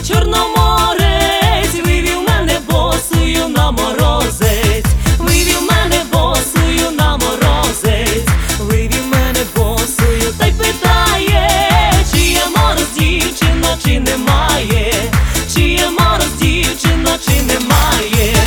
Чорноморець вивів мене босою на морозець, вивів мене босою на морозець, вивів мене босою, та й питає, чи є мороз дівчино, чи немає, чи є мороз дівчино, чи немає.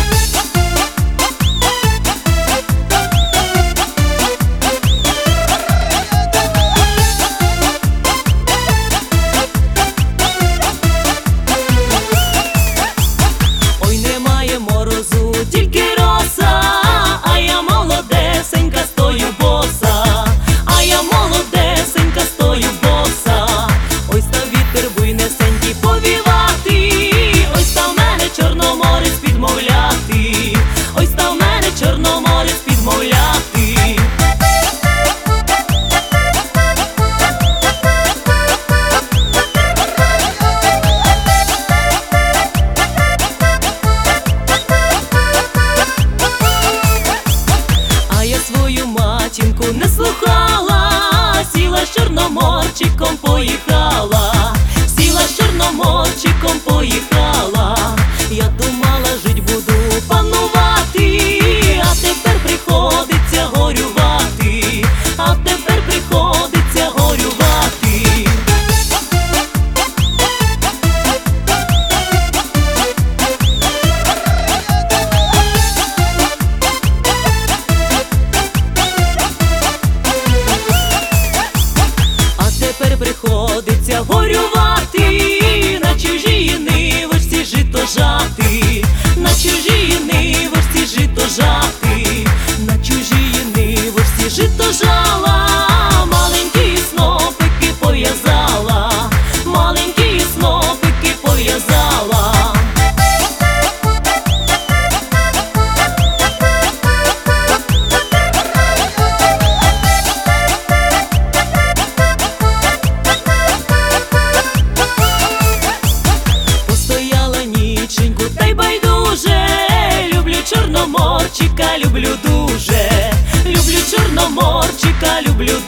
Тільки роса, а я молодесенька стою боса, а я молодесенька стою боса. Ой, став вітер буйнесенький повівати, ой, став мене Чорноморець підмовляти, ой, став мене Чорноморець підмовляти. Свою матінку не слухала, сіла з Чорноморчиком поїхала, сіла з Чорноморчиком поїхала. Я думала, жить буду панувати, а тепер приходиться горювати, а тепер приходиться горювати. Приходиться горювати, на чужій нивочці жито жати, на чужій нивочці жито жати, на чужій нивочці жито жала, маленькі снопики пов'язала, маленькі снопики пов'язала. Та й байдуже, люблю Чорноморчика, люблю дуже, люблю Чорноморчика, люблю